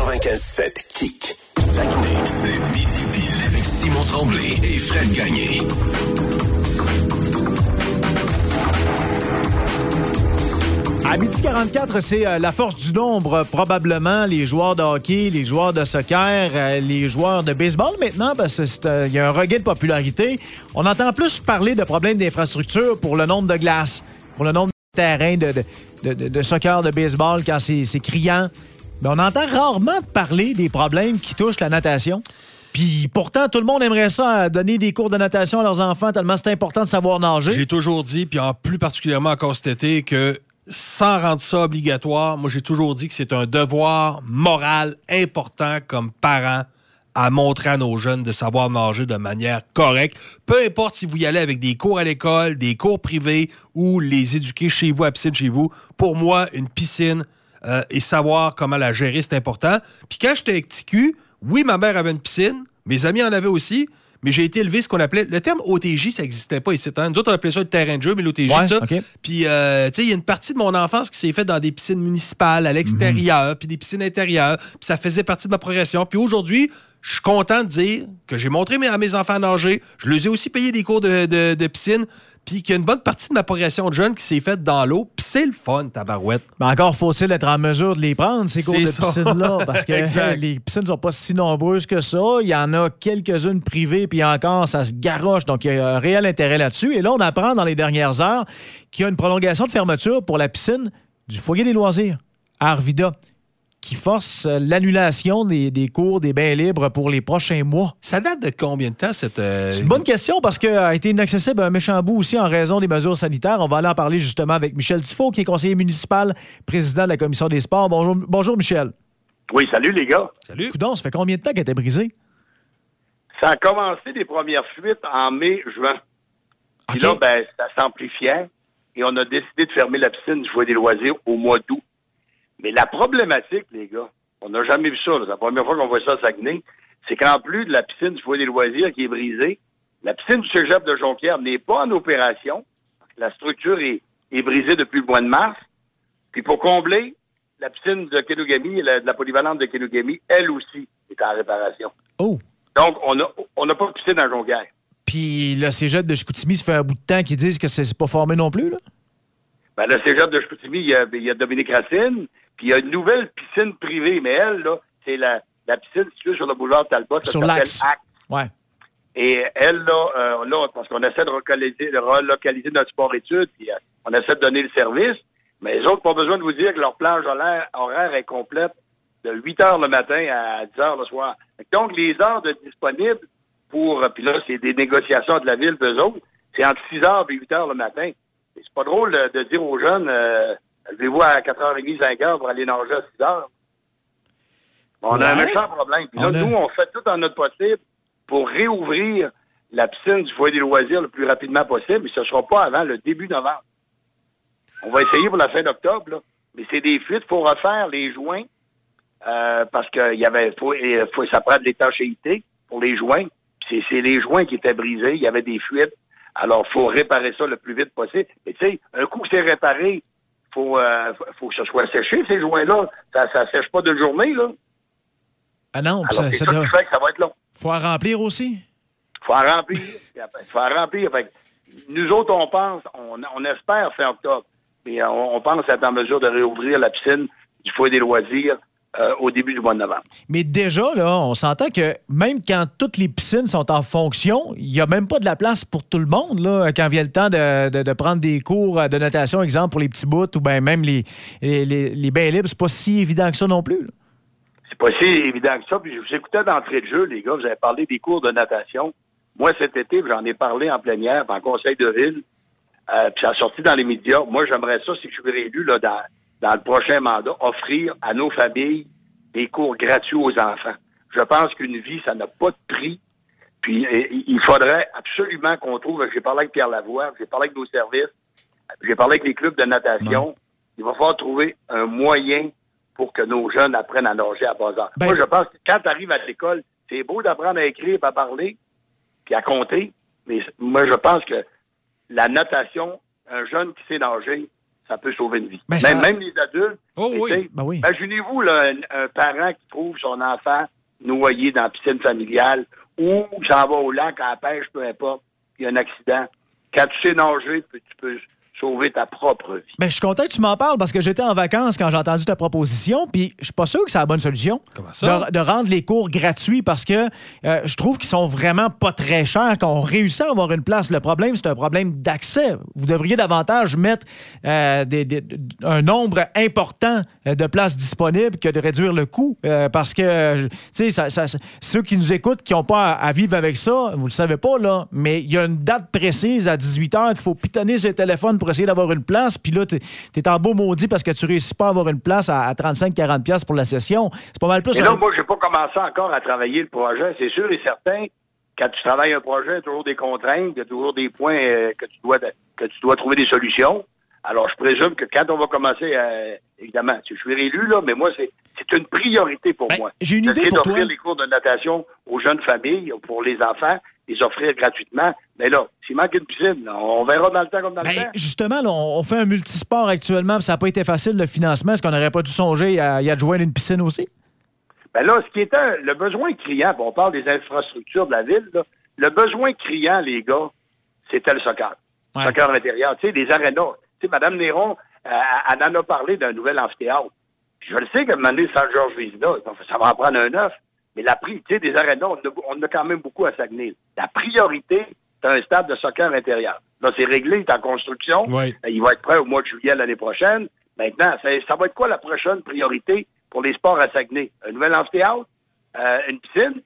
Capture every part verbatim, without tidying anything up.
quatre-vingt-quinze sept Kick. Saguenay, c'est Midi avec Simon Tremblay et Fred Gagné. À midi quarante-quatre, c'est euh, la force du nombre, probablement, les joueurs de hockey, les joueurs de soccer, euh, les joueurs de baseball. Maintenant, ben, c'est, c'est, euh, il y a un regain de popularité. On entend plus parler de problèmes d'infrastructure pour le nombre de glaces, pour le nombre de terrains de, de, de, de soccer, de baseball, quand c'est, c'est criant. Mais on entend rarement parler des problèmes qui touchent la natation. Puis pourtant, tout le monde aimerait ça, donner des cours de natation à leurs enfants, tellement c'est important de savoir nager. J'ai toujours dit, puis en plus particulièrement encore cet été, que sans rendre ça obligatoire, moi, j'ai toujours dit que c'est un devoir moral important comme parent à montrer à nos jeunes de savoir nager de manière correcte. Peu importe si vous y allez avec des cours à l'école, des cours privés ou les éduquer chez vous, à piscine chez vous. Pour moi, une piscine euh, et savoir comment la gérer, c'est important. Puis quand j'étais avec T Q, oui, ma mère avait une piscine, mes amis en avaient aussi, mais j'ai été élevé ce qu'on appelait... Le terme O T J, ça n'existait pas ici. Hein? Nous autres, on appelait ça le terrain de jeu, mais l'O T J, ouais, ça. Okay. Puis, euh, tu sais, il y a une partie de mon enfance qui s'est faite dans des piscines municipales, à l'extérieur, mm-hmm. puis des piscines intérieures, puis ça faisait partie de ma progression. Puis aujourd'hui, je suis content de dire que j'ai montré à mes enfants à nager. Je les ai aussi payé des cours de, de, de piscine, puis qu'il y a une bonne partie de ma progression de jeune qui s'est faite dans l'eau. Puis c'est le fun, tabarouette. Mais encore faut-il être en mesure de les prendre, ces cours c'est de ça. piscine-là, parce que les piscines ne sont pas si nombreuses que ça. Il y en a quelques-unes privées, puis encore, ça se garoche. Donc, il y a un réel intérêt là-dessus. Et là, on apprend dans les dernières heures qu'il y a une prolongation de fermeture pour la piscine du foyer des loisirs à Arvida, qui force l'annulation des, des cours des bains libres pour les prochains mois. Ça date de combien de temps, cette... Euh... C'est une bonne question, parce qu'elle a été inaccessible un méchant bout aussi en raison des mesures sanitaires. On va aller en parler justement avec Michel Tifo, qui est conseiller municipal, président de la Commission des sports. Bonjour, bonjour Michel. Oui, salut les gars. Salut. Coudon, ça fait combien de temps qu'elle était brisée? Ça a commencé les premières fuites en mai, juin. Puis Okay. là, ben, ça s'amplifiait et on a décidé de fermer la piscine du foyer des loisirs au mois d'août. Mais la problématique, les gars, on n'a jamais vu ça. là. C'est la première fois qu'on voit ça à Saguenay. C'est qu'en plus de la piscine du foyer des loisirs qui est brisée, la piscine du cégep de Jonquière n'est pas en opération. La structure est, est brisée depuis le mois de mars. Puis pour combler, la piscine de Kenogami, la, de la polyvalente de Kenogami, elle aussi est en réparation. Oh! Donc, on n'a on n'a pas de piscine à Jonquière. Puis le cégep de Chicoutimi, ça fait un bout de temps qu'ils disent que c'est, c'est pas formé non plus, là? Ben, le cégep de Chicoutimi, il y a, il y a Dominique Racine, puis il y a une nouvelle piscine privée, mais elle, là, c'est la, la piscine située sur le boulevard Talbot. Sur l'Axe. Ouais. Et elle, là, euh, là, parce qu'on essaie de relocaliser, de relocaliser notre sport-études, puis euh, on essaie de donner le service, mais les autres, pas besoin de vous dire que leur plage horaire, horaire est complète de huit heures le matin à dix heures le soir. Donc, les heures de disponibles pour, puis là, c'est des négociations de la ville d'eux autres, c'est entre six heures et huit heures le matin. Et c'est pas drôle de, de dire aux jeunes, euh, levez-vous à quatre heures trente, cinq heures pour aller nager à six heures. On ouais. a un méchant problème. Puis là, a... nous, on fait tout en notre possible pour réouvrir la piscine du foyer des loisirs le plus rapidement possible, mais ce ne sera pas avant le début novembre. On va essayer pour la fin d'octobre, là. Mais c'est des fuites. Il faut refaire les joints euh, parce que il y avait faut, faut, ça prend de l'étanchéité pour les joints. C'est, c'est les joints qui étaient brisés. Il y avait des fuites. Alors, il faut réparer ça le plus vite possible. Mais tu sais, un coup que c'est réparé, il faut, euh, faut que ça soit séché, ces joints-là. Ça ne sèche pas d'une journée, là. Ah non, Alors, ça, c'est ça, ça doit... qui fait que ça va être long. Faut en remplir aussi? Faut en remplir. faut en remplir. Fait que nous autres, on pense, on, on espère fin octobre, mais on, on pense être en mesure de réouvrir la piscine du foyer des loisirs Euh, au début du mois de novembre. Mais déjà, là, on s'entend que même quand toutes les piscines sont en fonction, il n'y a même pas de la place pour tout le monde, là, quand vient le temps de, de, de prendre des cours de natation, exemple, pour les petits bouts, ou bien même les, les, les, les bains libres. C'est pas si évident que ça non plus, là. C'est pas si évident que ça. Puis je vous écoutais d'entrée de jeu, les gars, vous avez parlé des cours de natation. Moi, cet été, j'en ai parlé en plénière, en conseil de ville, euh, puis ça a sorti dans les médias. Moi, j'aimerais ça, si je suis réélu, là, dans dans le prochain mandat, offrir à nos familles des cours gratuits aux enfants. Je pense qu'une vie, ça n'a pas de prix. Puis il faudrait absolument qu'on trouve, j'ai parlé avec Pierre Lavoie, j'ai parlé avec nos services, j'ai parlé avec les clubs de natation, ouais. Il va falloir trouver un moyen pour que nos jeunes apprennent à nager à bas âge. Ben... Moi, je pense que quand tu arrives à l'école, c'est beau d'apprendre à écrire, à parler, puis à compter, mais moi, je pense que la natation, un jeune qui sait nager, ça peut sauver une vie. Ben, même, ça... même les adultes. Oh oui. Ben oui. Imaginez-vous là, un, un parent qui trouve son enfant noyé dans la piscine familiale ou qui s'en va au lac à la pêche, peu importe, il y a un accident. Quand tu sais nager, tu peux sauver ta propre vie. Ben, je suis content que tu m'en parles parce que j'étais en vacances quand j'ai entendu ta proposition, puis je suis pas sûr que c'est la bonne solution. Comment ça? De, de rendre les cours gratuits parce que euh, je trouve qu'ils sont vraiment pas très chers quand on réussit à avoir une place. Le problème, c'est un problème d'accès. Vous devriez davantage mettre euh, des, des, un nombre important de places disponibles que de réduire le coût euh, parce que, tu sais, ça, ça, ceux qui nous écoutent, qui n'ont pas à, à vivre avec ça, vous le savez pas, là, mais il y a une date précise à dix-huit heures qu'il faut pitonner sur le téléphone pour essayer d'avoir une place, puis là, t'es, t'es en beau maudit parce que tu réussis pas à avoir une place à, à trente-cinq à quarante piastres pour la session. C'est pas mal plus... Mais là, un... moi, j'ai pas commencé encore à travailler le projet. C'est sûr et certain, quand tu travailles un projet, il y a toujours des contraintes, il y a toujours des points euh, que tu dois que tu dois trouver des solutions. Alors, je présume que quand on va commencer, euh, évidemment, je suis réélu, là, mais moi, c'est, c'est une priorité pour ben, moi. J'ai une idée pour d'offrir toi. les cours de natation aux jeunes familles, pour les enfants, les offrir gratuitement. Mais là, s'il manque une piscine, on verra dans le temps comme dans ben, le temps. Justement, là, on fait un multisport actuellement, puis ça n'a pas été facile, le financement. Est-ce qu'on n'aurait pas dû songer à y adjoindre une piscine aussi? Ben là, ce qui est un, le besoin criant, on parle des infrastructures de la ville, là, le besoin criant, les gars, c'était le soccer. Ouais. Soccer intérieur, tu sais, les arénas. Tu sais, Mme Néron, euh, elle en a parlé d'un nouvel amphithéâtre. Puis je le sais qu'à un moment donné, Saint-Georges-Vézina, ça va en prendre un neuf. Mais la pri- tu sais, des arénas, on a, on a quand même beaucoup à Saguenay. La priorité, c'est un stade de soccer intérieur. Là, c'est réglé, c'est en construction. Oui. Il va être prêt au mois de juillet l'année prochaine. Maintenant, ça, ça va être quoi la prochaine priorité pour les sports à Saguenay? Un nouvel amphithéâtre? Euh, une piscine?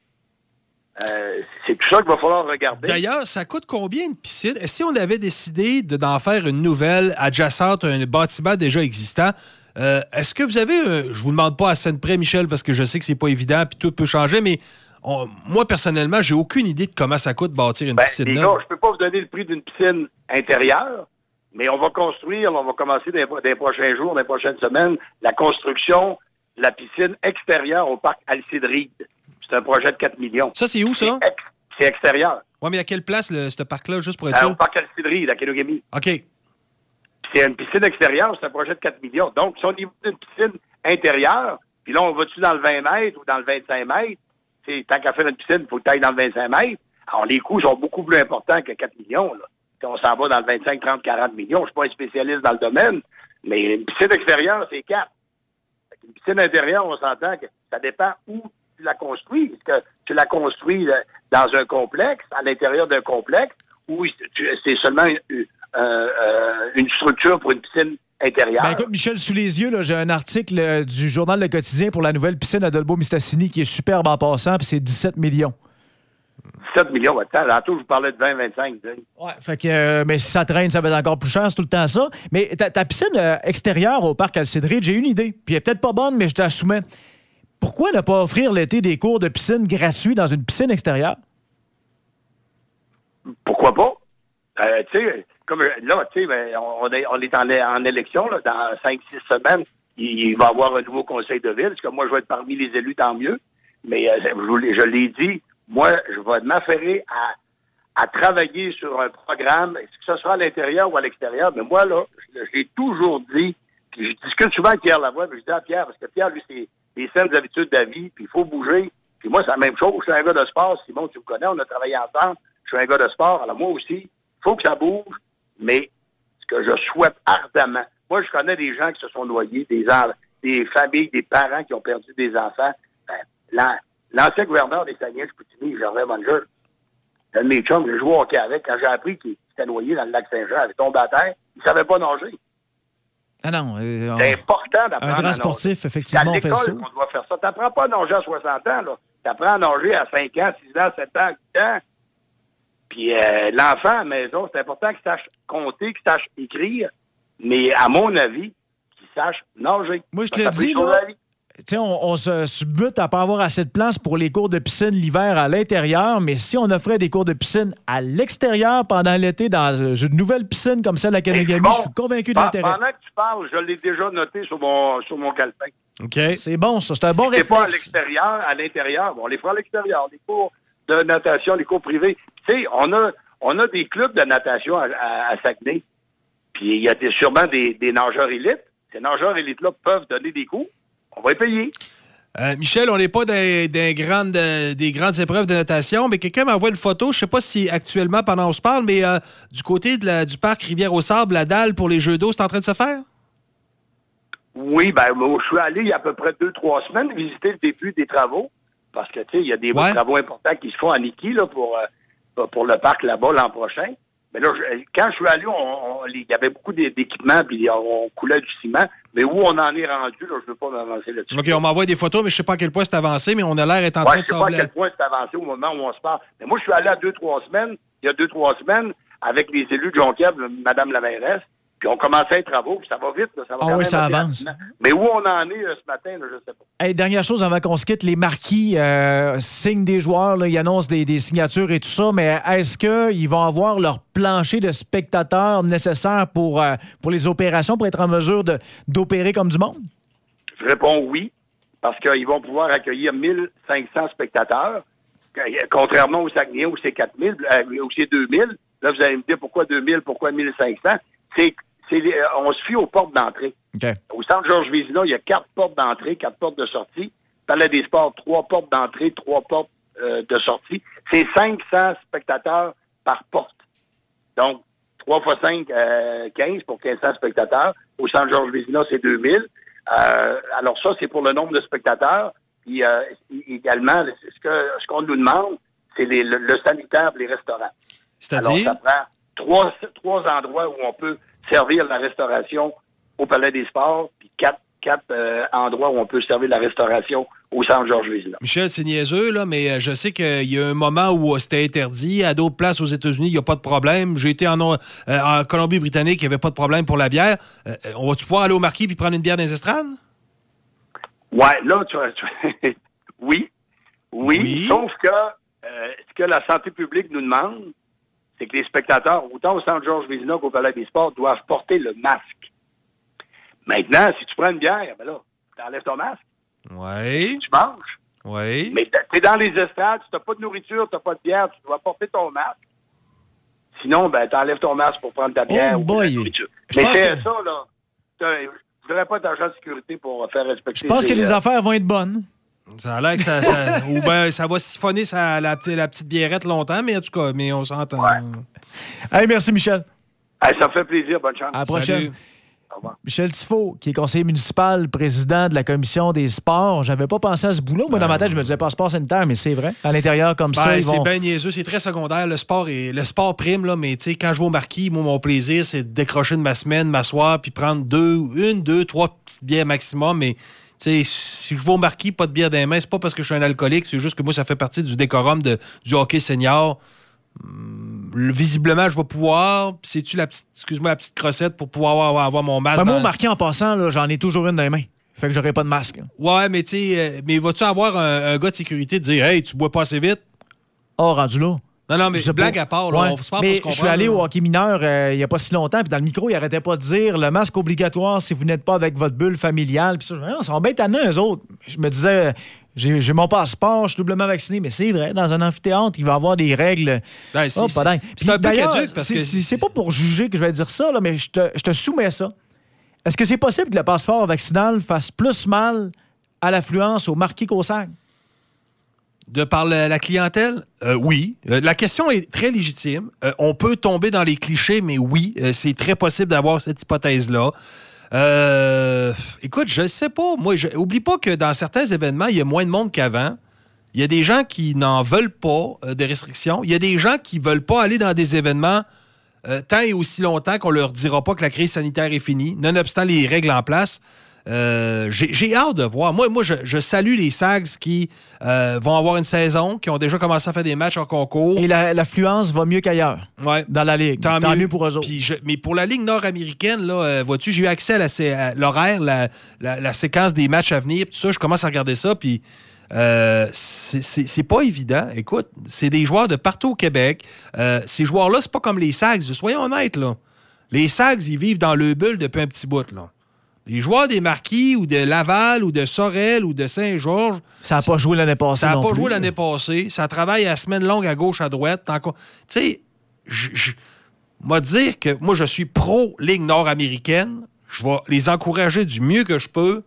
Euh, c'est tout ça qu'il va falloir regarder. D'ailleurs, ça coûte combien une piscine? Si on avait décidé de, d'en faire une nouvelle adjacente à un bâtiment déjà existant, euh, est-ce que vous avez... Euh, je vous demande pas à scène près, Michel, parce que je sais que c'est pas évident puis tout peut changer, mais on, moi, personnellement, j'ai aucune idée de comment ça coûte bâtir une ben, piscine les neuve. gars, je peux pas vous donner le prix d'une piscine intérieure, mais on va construire, on va commencer dans les, dans les prochains jours, dans les prochaines semaines, la construction de la piscine extérieure au parc Alcide-Reid. C'est un projet de quatre millions. Ça, c'est où, ça? C'est, ex- c'est extérieur. Oui, mais à quelle place, le, ce parc-là, juste pour être Euh, sûr? au parc Alcide-Reid, à Kenogami. OK. C'est une piscine extérieure, c'est un projet de quatre millions. Donc, si on y va d'une piscine intérieure, puis là, on va-tu dans le vingt mètres ou dans le vingt-cinq mètres? T'sais, tant qu'à faire une piscine, il faut que tu ailles dans le vingt-cinq mètres. Alors, les coûts sont beaucoup plus importants que quatre millions. Là. Si on s'en va dans le vingt-cinq, trente, quarante millions, je suis pas un spécialiste dans le domaine, mais une piscine extérieure, c'est quatre. Une piscine intérieure, on s'entend que ça dépend où tu la construis. Est-ce que tu la construis là, dans un complexe, à l'intérieur d'un complexe, ou tu, c'est seulement une, euh, euh, une structure pour une piscine intérieure? Ben écoute, Michel, sous les yeux, là, j'ai un article euh, du Journal Le Quotidien pour la nouvelle piscine à Dolbeau-Mistassini qui est superbe en passant, puis c'est dix-sept millions. dix-sept millions, votre temps. Tantôt, je vous parlais de vingt, vingt-cinq. Ouais, fait que, euh, mais si ça traîne, ça va être encore plus cher, c'est tout le temps ça. Mais ta, ta piscine euh, extérieure au parc Alcide-Reid, j'ai une idée. Puis elle est peut-être pas bonne, mais je te la soumets. Pourquoi ne pas offrir l'été des cours de piscine gratuits dans une piscine extérieure? Pourquoi pas? Euh, tu sais, comme là, tu sais, ben, on est, on est en, en élection, là, dans cinq, six semaines, il, il va y avoir un nouveau conseil de ville. Parce que moi, je vais être parmi les élus, tant mieux. Mais euh, je, je l'ai dit, moi, je vais m'affairer à, à travailler sur un programme, que ce soit à l'intérieur ou à l'extérieur. Mais moi, là, je, je l'ai toujours dit, puis je discute souvent avec Pierre Lavoie, mais je dis à Pierre, parce que Pierre, lui, c'est des saines habitudes de la vie, puis il faut bouger. Puis moi, c'est la même chose. Je suis un gars de sport. Simon, tu me connais, on a travaillé ensemble. Je suis un gars de sport. Alors moi aussi, il faut que ça bouge, mais ce que je souhaite ardemment, moi, je connais des gens qui se sont noyés, des, des familles, des parents qui ont perdu des enfants. Ben, l'an, l'ancien gouverneur des Saguenay-Chicoutimi, Gervais Manger, un de mes chums, j'ai joué au hockey avec, quand j'ai appris qu'il s'était noyé dans le lac Saint-Jean, il avait tombé à terre, il ne savait pas nager. Ah non. Euh, on... C'est important d'apprendre Un grand à nager. sportif, effectivement, on c'est à fait l'école ça. qu'on doit faire ça. Tu n'apprends pas à nager à soixante ans, là. Tu apprends à nager à cinq ans, six ans, sept ans, huit ans. Puis euh, l'enfant à la maison, c'est important qu'il sache compter, qu'il sache écrire, mais à mon avis, qu'il sache nager. Moi, je te Ça le peut dis, sauver là, la vie. tu sais, on, on se subute à pas avoir assez de place pour les cours de piscine l'hiver à l'intérieur, mais si on offrait des cours de piscine à l'extérieur pendant l'été dans une nouvelle piscine comme celle à Kenogami, Bon, je suis convaincu de pe- l'intérêt. Pendant que tu parles, je l'ai déjà noté sur mon sur mon calepin. OK. C'est bon, ça. C'est un bon C'est pas à réflexe. l'extérieur, à l'intérieur. Bon, on les fera à l'extérieur, les cours de natation, les cours privés. Tu sais, on a on a des clubs de natation à, à, à Saguenay. Puis Puis il y a des, sûrement des, des nageurs élites. Ces nageurs élites-là peuvent donner des coups. On va les payer. Euh, Michel, on n'est pas dans, dans grandes, euh, des grandes épreuves de natation, mais quelqu'un m'envoie une photo, je ne sais pas si actuellement, pendant qu'on se parle, mais euh, du côté de la, du parc Rivière-au-Sable, la dalle pour les jeux d'eau, c'est en train de se faire? Oui, ben moi, je suis allé il y a à peu près deux, trois semaines visiter le début des travaux, parce que, tu sais, il y a des ouais. travaux importants qui se font à Niki, là, pour, euh, pour le parc là-bas l'an prochain. Mais là, je, quand je suis allé, on, on, il y avait beaucoup d'équipements, puis on, on coulait du ciment. Mais où on en est rendu, là, je ne veux pas m'avancer là-dessus. OK, on m'envoie des photos, mais je ne sais pas à quel point c'est avancé, mais on a l'air d'être en ouais, train de sabler. Je ne sais pas à sabler. quel point c'est avancé au moment où on se parle. Mais moi, je suis allé à deux, trois semaines, il y a deux, trois semaines, avec les élus de Jonquière, Mme la mairesse, puis on commençait les travaux, puis ça va vite, là, ça va Ah quand oui, même ça assez avance. rapidement. Mais où on en est euh, ce matin, là, je ne sais pas. Hey, dernière chose avant qu'on se quitte, les marquis euh, signent des joueurs, là, ils annoncent des, des signatures et tout ça, mais est-ce qu'ils vont avoir leur plancher de spectateurs nécessaire pour, euh, pour les opérations, pour être en mesure de, d'opérer comme du monde? Je réponds oui, parce qu'ils vont pouvoir accueillir mille cinq cents spectateurs, contrairement au Saguenay où c'est quatre mille, euh, où c'est deux mille. Là, vous allez me dire pourquoi deux mille, pourquoi mille cinq cents. C'est, c'est les, on se fie aux portes d'entrée. Okay. Au centre Georges Vézina, il y a quatre portes d'entrée, quatre portes de sortie. Palais des Sports, trois portes d'entrée, trois portes euh, de sortie. C'est cinq cents spectateurs par porte. Donc, trois fois cinq, euh, quinze pour quinze cents spectateurs. Au centre Georges Vézina, c'est deux mille. Euh, alors ça, c'est pour le nombre de spectateurs. Puis euh, également, ce, que, ce qu'on nous demande, c'est les, le, le sanitaire et les restaurants. C'est-à-dire? Alors, ça prend trois, trois endroits où on peut servir la restauration au Palais des Sports, puis quatre, quatre euh, endroits où on peut servir la restauration au centre Georges Vézina. Michel, c'est niaiseux, là, mais je sais qu'il y a un moment où c'était interdit. À d'autres places aux États-Unis, il n'y a pas de problème. J'ai été en, euh, en Colombie-Britannique, il n'y avait pas de problème pour la bière. Euh, on va-tu pouvoir aller au Marquis puis prendre une bière dans les estrades? Ouais, là, tu, tu oui, oui, oui, sauf que euh, ce que la santé publique nous demande, c'est que les spectateurs, autant au centre Georges Vézina qu'au Palais des Sports, doivent porter le masque. Maintenant, si tu prends une bière, ben là, tu enlèves ton masque. Oui. Tu manges. Oui. Mais tu es dans les estrades, tu n'as pas de nourriture, tu n'as pas de bière, tu dois porter ton masque. Sinon, ben, tu enlèves ton masque pour prendre ta bière oh ou boy. ta nourriture. Je Mais pense c'est que... ça, là. Je ne voudrais pas d'agent de sécurité pour faire respecter. Je pense ces, que les euh... affaires vont être bonnes. Ça a l'air que ça, ça ou ben ça va siphonner sa, la, la petite biérette longtemps, mais en tout cas, mais on s'entend. Ouais. Hey, merci, Michel. Hey, ça me fait plaisir. Bonne chance. À la prochaine. Salut. Au revoir. Michel Tifo, qui est conseiller municipal, président de la commission des sports. J'avais pas pensé à ce boulot. Moi, dans ma tête, je me disais passeport sanitaire, mais c'est vrai. À l'intérieur, comme Ben, ça, ils c'est vont... bien niaiseux, c'est très secondaire. Le sport est, le sport prime, là, mais tu sais, quand je vais au Marquis, moi, mon plaisir, c'est de décrocher de ma semaine, m'asseoir, puis prendre deux, une, deux, trois petites bières maximum, mais tu sais, si je vais au Marquis, pas de bière dans les mains, c'est pas parce que je suis un alcoolique, c'est juste que moi, ça fait partie du décorum de, du hockey senior. Hum, visiblement, je vais pouvoir. C'est-tu la petite, excuse-moi, la petite crossette pour pouvoir avoir, avoir mon masque? Ben, moi, dans... au Marquis, en passant, là, j'en ai toujours une dans les mains. Fait que j'aurai pas de masque. Là. Ouais, mais tu sais, euh, mais vas-tu avoir un, un gars de sécurité de dire, hey, tu bois pas assez vite? Oh, rendu là. Non, non, mais Je sais blague pas. à part, là, Ouais. on se parle mais pour se je suis allé comprendre, au là. hockey mineur euh, il n'y a pas si longtemps, puis dans le micro, il arrêtait pas de dire le masque obligatoire si vous n'êtes pas avec votre bulle familiale. Puis ça, je me disais, ils sont bien tannants, eux autres. Je me disais, j'ai, j'ai mon passeport, je suis doublement vacciné, mais c'est vrai, dans un amphithéâtre, il va y avoir des règles. Ouais, c'est, Oh, c'est, pas dingue. c'est Puis un peu d'ailleurs, caduque parce c'est, que... c'est, c'est pas pour juger que je vais dire ça, là, mais je te, je te soumets ça. Est-ce que c'est possible que le passeport vaccinal fasse plus mal à l'affluence au Marquis qu'au Sac? De par la, la clientèle, euh, oui. Euh, la question est très légitime. Euh, on peut tomber dans les clichés, mais oui, euh, c'est très possible d'avoir cette hypothèse-là. Euh, écoute, je ne sais pas. Moi, je, oublie pas que dans certains événements, il y a moins de monde qu'avant. Il y a des gens qui n'en veulent pas euh, de restrictions. Il y a des gens qui ne veulent pas aller dans des événements euh, tant et aussi longtemps qu'on leur dira pas que la crise sanitaire est finie, nonobstant les règles en place. Euh, j'ai, j'ai hâte de voir. Moi, moi je, je salue les Sags qui euh, vont avoir une saison, qui ont déjà commencé à faire des matchs en concours. Et la, l'affluence va mieux qu'ailleurs Ouais. dans la Ligue. Tant, Tant mieux. mieux pour eux autres. Puis je, mais pour la Ligue nord-américaine, là, euh, vois-tu, j'ai eu accès à, la, à l'horaire, la, la, la séquence des matchs à venir, tout ça. Je commence à regarder ça, puis euh, c'est, c'est, c'est pas évident. Écoute, c'est des joueurs de partout au Québec. Euh, ces joueurs-là, c'est pas comme les Sags. Soyons honnêtes, là. Les Sags, ils vivent dans le bulle depuis un petit bout, là. Les joueurs des Marquis ou de Laval ou de Sorel ou de Saint-Georges... Ça n'a pas joué l'année passée. Ça n'a non pas plus, joué là. l'année passée. Ça travaille à semaine longue à gauche, à droite. Tu sais, moi dire que moi, je suis pro-Ligue nord-américaine. Je vais les encourager du mieux que je peux.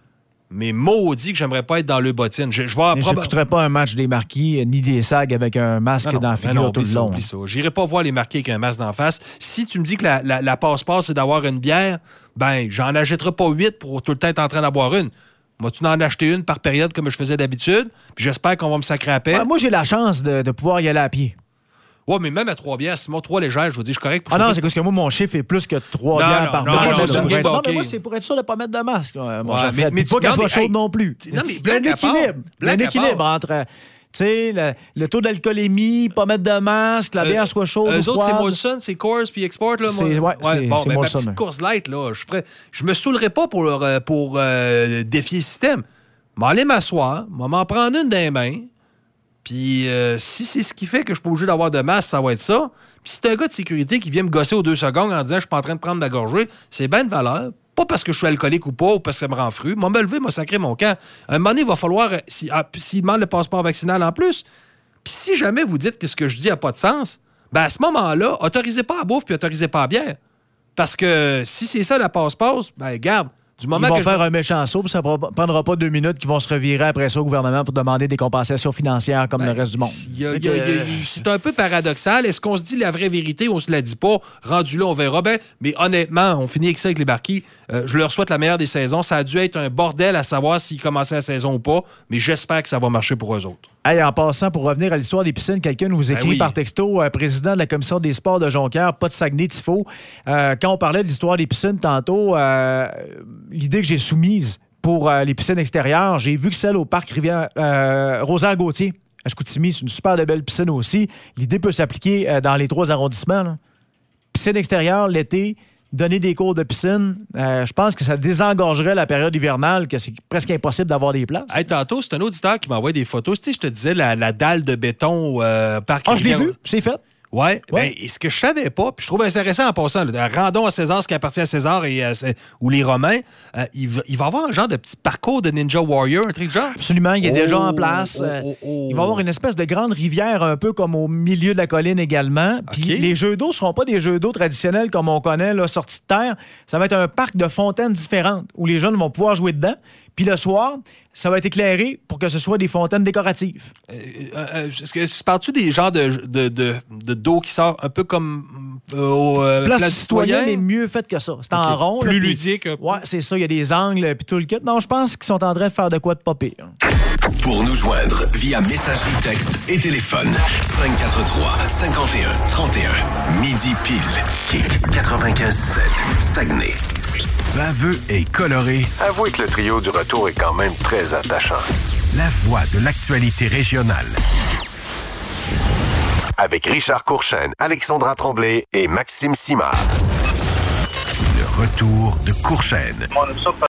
Mais maudit que j'aimerais pas être dans le bottine. Je, je vais Je n'écouterais pas un match des Marquis ni des Sags avec un masque non, non, dans la figure non, tout le ça, long. ça. J'irai pas voir les Marquis avec un masque d'en face. Si tu me dis que la, la, la passe-passe, c'est d'avoir une bière, ben, j'en achèterai pas huit pour tout le temps être en train d'avoir une. Moi, tu en acheter une par période comme je faisais d'habitude, puis j'espère qu'on va me sacrer à paix. Ouais, moi, j'ai la chance de, de pouvoir y aller à pied. Ouais, mais même à trois bières, Simon, trois légères, je vous dis, je suis correct pour Ah non, chauffer. c'est parce que moi, mon chiffre est plus que trois Non, bières non, par non, bière. non, Moi, non, c'est pour non, être- non, non, OK. mais moi, c'est pour être sûr de ne pas mettre de masque. Moi, Ouais, j'en mais- ferais. mais Puis pas tu- qu'elle non, soit mais, chaude hey, non plus. non, mais Il y a blague un à part, équilibre. Il y a un blague à équilibre part. entre tu sais, le, le taux d'alcoolémie, pas mettre de masque, la bière soit chaude Eux ou autres, c'est froide. Molson, c'est Coors puis Export. Là, C'est- moi. ouais, c'est- bon, c'est ben, Molson, ma petite ouais. course light, là, je, ferais, je me saoulerais pas pour, leur, pour euh, défier le système. Je vais aller m'asseoir, je vais m'en prendre une des mains. Puis euh, si c'est ce qui fait que je suis pas obligé d'avoir de masque, ça va être ça. Puis si c'est un gars de sécurité qui vient me gosser aux deux secondes en disant je suis pas en train de prendre ma gorgée, c'est bien de valeur. Pas parce que je suis alcoolique ou pas ou parce que ça me rend fru. Moi, me lever, m'a sacré mon camp. À un moment donné, il va falloir, s'il ah, s'il demande le passeport vaccinal en plus, puis si jamais vous dites que ce que je dis n'a pas de sens, ben à ce moment-là, autorisez pas à bouffe puis autorisez pas à bière. Parce que si c'est ça la passe-passe, ben garde, du moment Ils vont que faire je... un méchant saut, puis ça ne prendra pas deux minutes qu'ils vont se revirer après ça au gouvernement pour demander des compensations financières comme Ben, le reste du monde. il y a- il y a- il y a- c'est un peu paradoxal. Est-ce qu'on se dit la vraie vérité ou on se la dit pas? Rendu là, on verra. Ben, mais honnêtement, on finit avec ça avec les Marquis. Euh, je leur souhaite la meilleure des saisons. Ça a dû être un bordel à savoir s'ils commençaient la saison ou pas, mais j'espère que ça va marcher pour eux autres. Hey, en passant, pour revenir à l'histoire des piscines, quelqu'un nous écrit Ben oui. par texto, euh, président de la commission des sports de Jonquière, pas de Saguenay-Tifo. Euh, quand on parlait de l'histoire des piscines tantôt, euh, l'idée que j'ai soumise pour euh, les piscines extérieures, j'ai vu que celle au parc Rivière euh, Rosaire-Gauthier à Chicoutimi, c'est une super de belle piscine aussi. L'idée peut s'appliquer euh, dans les trois arrondissements, là. Piscine extérieure l'été, donner des cours de piscine, euh, je pense que ça désengorgerait la période hivernale, que c'est presque impossible d'avoir des places. Hey, tantôt, c'est un auditeur qui m'a envoyé des photos. Tu sais, je te disais la, la dalle de béton euh, parc Ah, je l'ai Rivière- vu, c'est fait. Ouais, Ouais. ben, ce que je savais pas, puis je trouve intéressant en passant, là, rendons à César ce qui appartient à César et à- ou les Romains, euh, il, va, il va avoir un genre de petit parcours de Ninja Warrior, un truc genre. Absolument, il est Oh, déjà en place. oh, Euh, oh, oh. Il va y avoir une espèce de grande rivière un peu comme au milieu de la colline également. Puis OK. les jeux d'eau ne seront pas des jeux d'eau traditionnels comme on connaît, là, sortis de terre. Ça va être un parc de fontaines différentes où les jeunes vont pouvoir jouer dedans. Puis le soir, ça va être éclairé pour que ce soit des fontaines décoratives. Euh, euh, est-ce que tu parles-tu des genres de, de, de, de d'eau qui sort un peu comme euh, au euh, Place, Place citoyenne Citoyen? est mieux faite que ça. C'est en OK. rond. Plus là, puis- ludique. Ouais, c'est ça. Il y a des angles puis tout le kit. Non, je pense qu'ils sont en train de faire de quoi de pas pire. Pour nous joindre via messagerie texte et téléphone, cinq quatre trois, cinq un, trente et un, midi pile, Kick quatre-vingt-quinze sept, Saguenay. Baveux et coloré, Avouez que le trio du retour est quand même très attachant. la voix de l'actualité régionale. Avec Richard Courchaine, Alexandra Tremblay et Maxime Simard. Le retour de Courchaine.